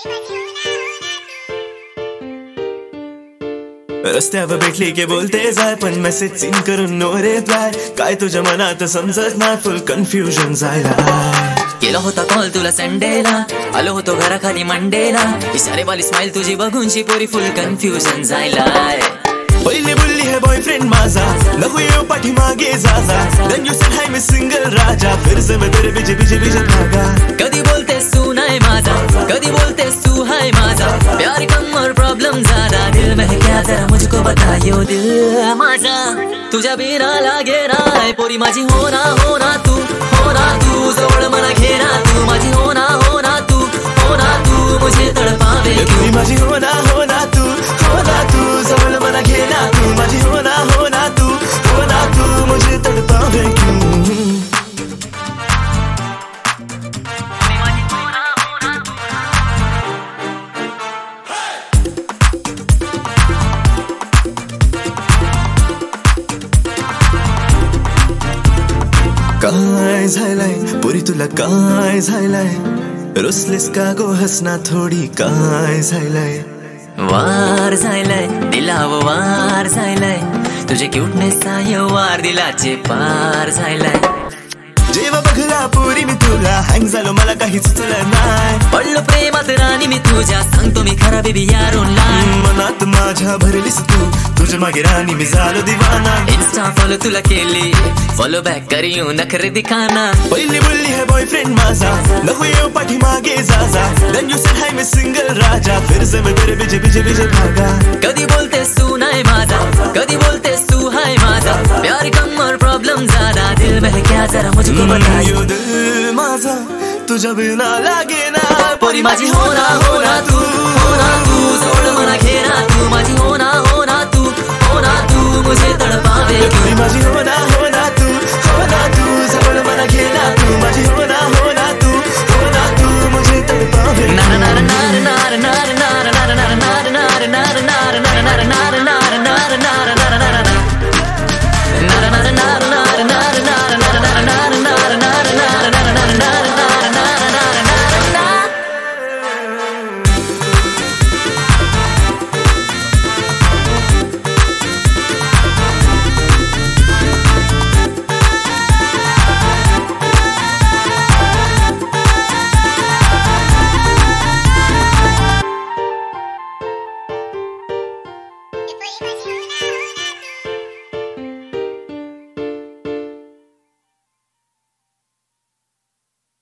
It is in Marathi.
रस्त्यावर भेटली की बोलते जाय, पण मेसेज सीन करून नो रिप्लाय. काय तुझ्या मनात समजत नाही, फुल कन्फ्युजन जायला. केला होता कॉल तुला संडेला, आलो होतो घराखाली मंडेला. इशारे वाली स्माइल तुझी बघून पोरी फुल कन्फ्युजन जायला. पहिले बोलली है बॉयफ्रेंड माझा, नको येऊ पाठीमागे जा जा. Then you said hi मी सिंगल राजा, फिर से मैं तेरे पीछे पीछे पीछे भागा. कधी बोलते तू नाही माझा, कधी बोलते तू हाय माझा. प्यार कम और प्रॉब्लम ज्यादा, दिल में है क्या जरा मुझको बतायो दिल माझा. तुझ्या बिना लागे नाय पोरी माझी, होना होना तू, होना तू. जवळ मला घेना तू, माझी होना होना तू, होना तू. मुझे तड़पावे तू माझी होना होना तू, होना तू. जवळ मला घेना तू, माझी होना होना तू, होना तू. मुझे तड़पावे क्यों. काय झालंय पुरी तुला, काय झालंय. रुसलीस का गो हसना थोडी, काय झालंय. वार झालाय दिलाव, वार झालाय तुझे क्यूटनेस वार दिलाचे पार झालाय. जेव्हा बघला पुरी मी तुला, हँग झालो मला काही सुचलं नाही. पडलो प्रेमात राणी मी तुझ्या, सांगतो मी खरा बेबी यार ऑनलाईन. मनात माझ्या भरलीस तू, तुझ्या मागे राणी मी झालो दिवाना. इंस्टा फॉलो तुला केली, फॉलो बॅक करियो नखरे दिखाना. पहिली बोलली है बॉयफ्रेंड माझा, नको येऊ पाठीमागे जा जा. Then you said hi मी सिंगल राजा, फिर से मैं तेरे पीछे पीछे पीछे भागा. कधी बोलते तू नाही माझा, कधी बोलते तू हाय माझा. प्यार कम और प्रॉब्लम ज्यादा, दिल में है क्या जरा मुझको बतायो दिल माझा, तुझ्या बिना लागे ना. पोरी माझी होना होना तू, होना तू. जोड मला घेना तू, माझी होना होना तू, होना तू. मुझे तड़पावे माझी होना होना तू, होना तू. जवळ मला घेना तू, माझी होना